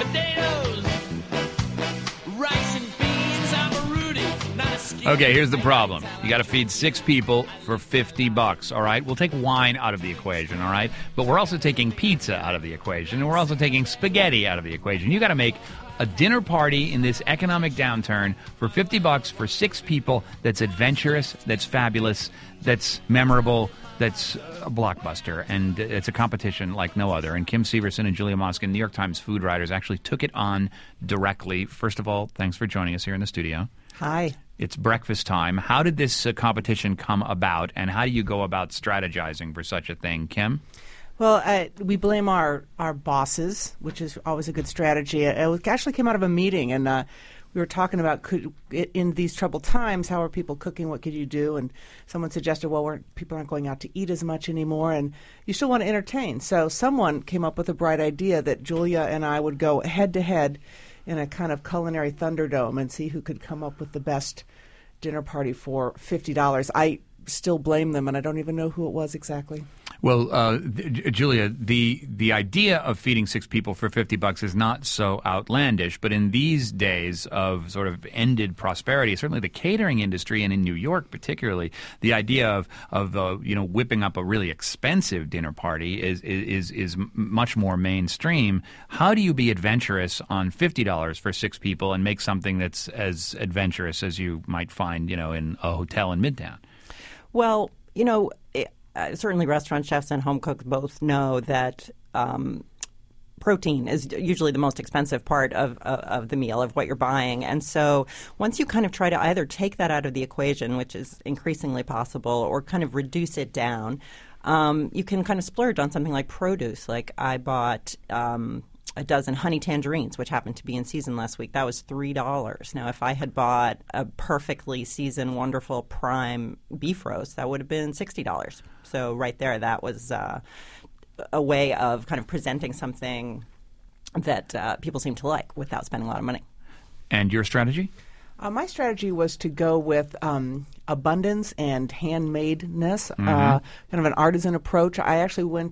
potatoes, rice and beans. I'm a Rudy, not a skinny. Okay, here's the problem. You got to feed 6 people for $50, all right? We'll take wine out of the equation, all right? But we're also taking pizza out of the equation, and we're also taking spaghetti out of the equation. You got to make a dinner party in this economic downturn for $50 for 6 people that's adventurous, that's fabulous, that's memorable, that's a blockbuster, and it's a competition like no other. And Kim Severson and Julia Moskin, New York Times food writers, actually took it on directly. First of all, thanks for joining us here in the studio. Hi. It's breakfast time. How did this competition come about, and how do you go about strategizing for such a thing, Kim? Well, we blame our bosses, which is always a good strategy. It actually came out of a meeting, and we were talking about in these troubled times, how are people cooking? What could you do? And someone suggested, well, people aren't going out to eat as much anymore, and you still want to entertain. So someone came up with a bright idea that Julia and I would go head-to-head in a kind of culinary Thunderdome and see who could come up with the best dinner party for $50. I still blame them, and I don't even know who it was exactly. Well, Julia, the idea of feeding 6 people for $50 is not so outlandish, but in these days of sort of ended prosperity, certainly the catering industry, and in New York particularly, the idea of whipping up a really expensive dinner party is much more mainstream. How do you be adventurous on $50 for 6 people and make something that's as adventurous as you might find, in a hotel in Midtown? Well, certainly restaurant chefs and home cooks both know that protein is usually the most expensive part of the meal, of what you're buying. And so once you kind of try to either take that out of the equation, which is increasingly possible, or kind of reduce it down, you can kind of splurge on something like produce. Like I bought a dozen honey tangerines, which happened to be in season last week. That was $3. Now, if I had bought a perfectly seasoned, wonderful prime beef roast, that would have been $60. So right there, that was a way of kind of presenting something that people seem to like without spending a lot of money. And your strategy? My strategy was to go with abundance and handmadeness, kind of an artisan approach. I actually went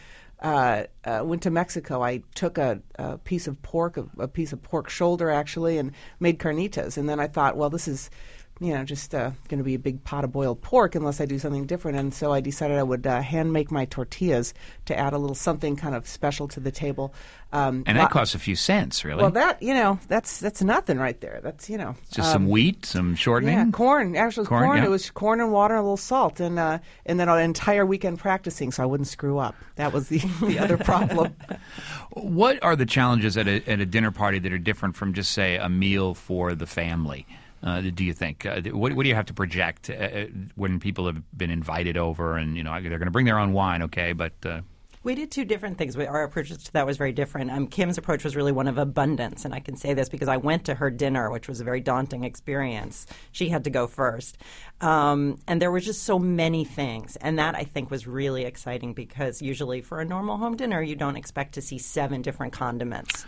to Mexico. I took a piece of pork, a piece of pork shoulder actually, and made carnitas. And then I thought, well, this is, just going to be a big pot of boiled pork unless I do something different. And so I decided I would hand make my tortillas to add a little something kind of special to the table. And that costs a few cents, really. Well, that, that's nothing right there. That's, just some wheat, some shortening? Yeah, corn. Actually, it was corn. Yeah. It was corn and water and a little salt. And then an entire weekend practicing so I wouldn't screw up. That was the other problem. What are the challenges at a dinner party that are different from just, say, a meal for the family? Do you think? What do you have to project when people have been invited over and, they're going to bring their own wine, okay, but... We did 2 different things. Our approach to that was very different. Kim's approach was really one of abundance, and I can say this because I went to her dinner, which was a very daunting experience. She had to go first. And there were just so many things, and that I think was really exciting because usually for a normal home dinner, you don't expect to see 7 different condiments,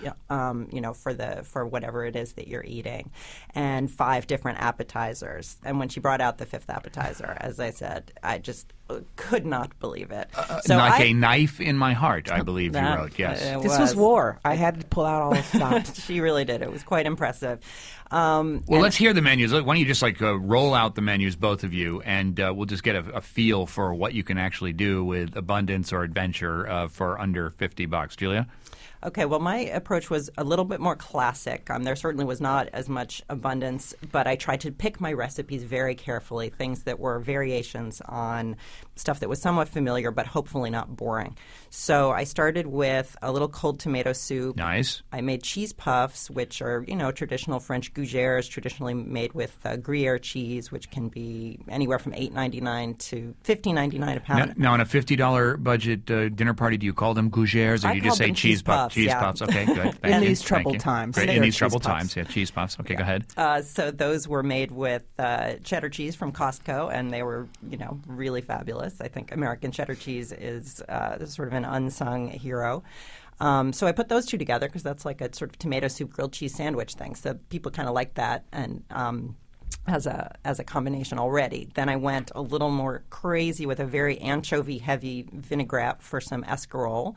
for whatever it is that you're eating, and 5 different appetizers. And when she brought out the 5th appetizer, as I said, I just could not believe it. A knife in my heart, I believe you wrote, yes. This was war. I had to pull out all the stops. She really did. It was quite impressive. Let's hear the menus. Why don't you just roll out the menus, both of you, and we'll just get a feel for what you can actually do with abundance or adventure for under $50. Julia? Okay, well, my approach was a little bit more classic. There certainly was not as much abundance, but I tried to pick my recipes very carefully, things that were variations on stuff that was somewhat familiar but hopefully not boring. So I started with a little cold tomato soup. Nice. I made cheese puffs, which are, traditional French gougères, traditionally made with Gruyere cheese, which can be anywhere from $8.99 to $15.99 a pound. Now, on a $50 budget dinner party, do you call them gougères, or do you just say cheese puffs? Cheese puffs. Okay, good. In these troubled times. Great. In these troubled times, yeah, cheese puffs. Okay, go ahead. So those were made with cheddar cheese from Costco, and they were, really fabulous. I think American cheddar cheese is sort of an unsung hero. So I put those 2 together because that's like a sort of tomato soup grilled cheese sandwich thing. So people kind of like that. And as a combination already. Then I went a little more crazy with a very anchovy-heavy vinaigrette for some escarole.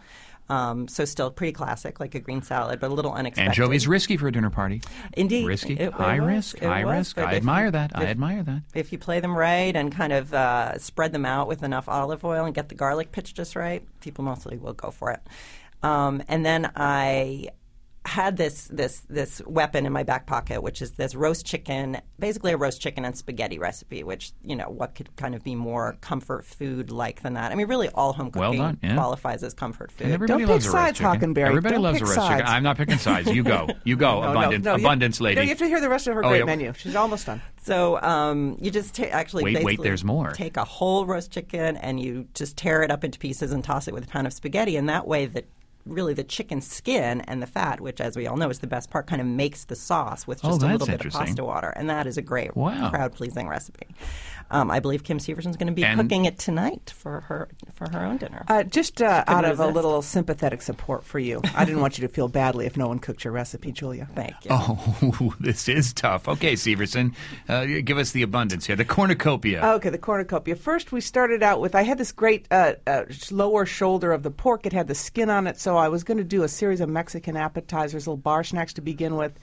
So still pretty classic, like a green salad, but a little unexpected. Anchovy's risky for a dinner party. Indeed. Risky. It High was, risk. it High was, risk. but I admire that. I admire that. If you play them right and kind of spread them out with enough olive oil and get the garlic pitch just right, people mostly will go for it. And then I had this weapon in my back pocket, which is this roast chicken, basically a roast chicken and spaghetti recipe, which, what could kind of be more comfort food like than that? I mean, really all home cooking qualifies as comfort food. And everybody Don't loves pick a roast sides, chicken. Hockenberry. Everybody Don't loves a pick roast sides. chicken. I'm not picking sides. You go. You go. Abundance lady. No, you have to hear the rest of her great menu. She's almost done. So you just wait, there's more. Take a whole roast chicken and you just tear it up into pieces and toss it with a pound of spaghetti, and that way really the chicken skin and the fat, which as we all know is the best part, kind of makes the sauce with just a little bit of pasta water. And that is a great crowd-pleasing recipe. I believe Kim Severson's going to be cooking it tonight for her own dinner. Just out of a little sympathetic support for you. I didn't want you to feel badly if no one cooked your recipe, Julia. Thank you. Oh, this is tough. Okay, Severson, give us the abundance here. The cornucopia. Okay, the cornucopia. First, we started out with, I had this great lower shoulder of the pork. It had the skin on it, so I was going to do a series of Mexican appetizers, little bar snacks to begin with.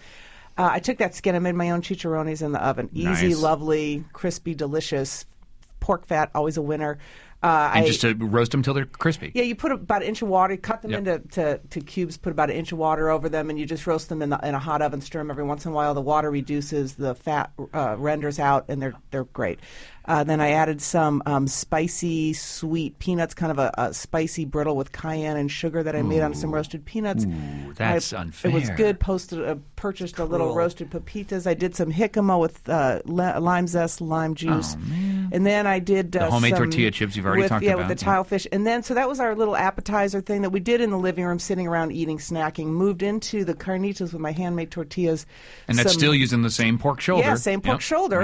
I took that skin. I made my own chicharrones in the oven. Easy, lovely, crispy, delicious. Pork fat, always a winner. Just to roast them till they're crispy. Yeah, you put about an inch of water, cut them into cubes, put about an inch of water over them, and you just roast them in a hot oven. Stir them every once in a while. The water reduces, the fat renders out, and they're great. Then I added some spicy, sweet peanuts, kind of a spicy brittle with cayenne and sugar that I made on some roasted peanuts. Ooh, that's unfair. It was good. Purchased a little roasted pepitas. I did some jicama with lime zest, lime juice. Oh, man. And then I did the homemade some tortilla chips you've already talked about. with the tile fish. And then, so that was our little appetizer thing that we did in the living room, sitting around eating, snacking. Moved into the carnitas with my handmade tortillas. And that's still using the same pork shoulder. Yeah, same pork shoulder,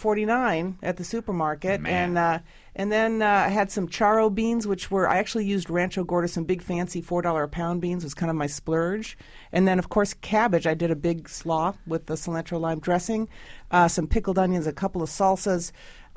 $1.49 at the supermarket. Man. And then I had some charro beans, which I actually used Rancho Gordo, some big fancy $4 a pound beans was kind of my splurge. And then, of course, cabbage. I did a big slaw with the cilantro lime dressing, some pickled onions, a couple of salsas.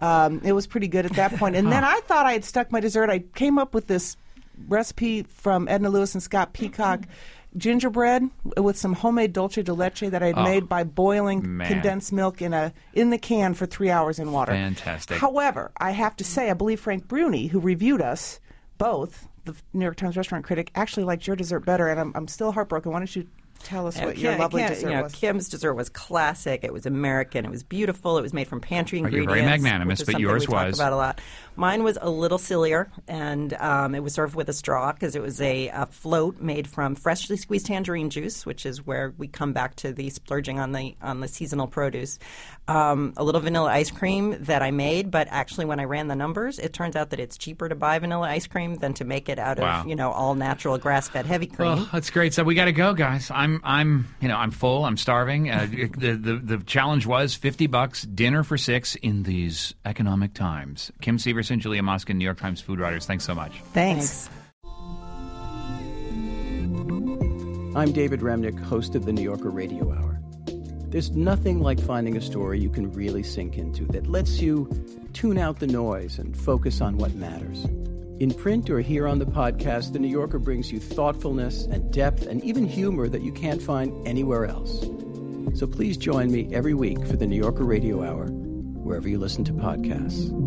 It was pretty good at that point. And then I thought I had stuck my dessert. I came up with this recipe from Edna Lewis and Scott Peacock, gingerbread with some homemade dulce de leche that I had made by boiling condensed milk in the can for 3 hours in water. Fantastic. However, I have to say, I believe Frank Bruni, who reviewed us both, the New York Times restaurant critic, actually liked your dessert better, and I'm still heartbroken. Why don't you tell us what your lovely dessert was? Kim's dessert was classic. It was American. It was beautiful. It was made from pantry ingredients. You're very magnanimous, but yours was. Talk about a lot. Mine was a little sillier, and it was served with a straw because it was a float made from freshly squeezed tangerine juice, which is where we come back to the splurging on the seasonal produce. A little vanilla ice cream that I made, but actually when I ran the numbers, it turns out that it's cheaper to buy vanilla ice cream than to make it out of all natural grass-fed heavy cream. Well, that's great. So we got to go, guys. I'm full. I'm starving. The challenge was $50 dinner for 6 in these economic times. Kim Severson, Julia Moskin, New York Times food writers. Thanks so much. Thanks. I'm David Remnick, host of the New Yorker Radio Hour. There's nothing like finding a story you can really sink into that lets you tune out the noise and focus on what matters. In print or here on the podcast, The New Yorker brings you thoughtfulness and depth and even humor that you can't find anywhere else. So please join me every week for the New Yorker Radio Hour, wherever you listen to podcasts.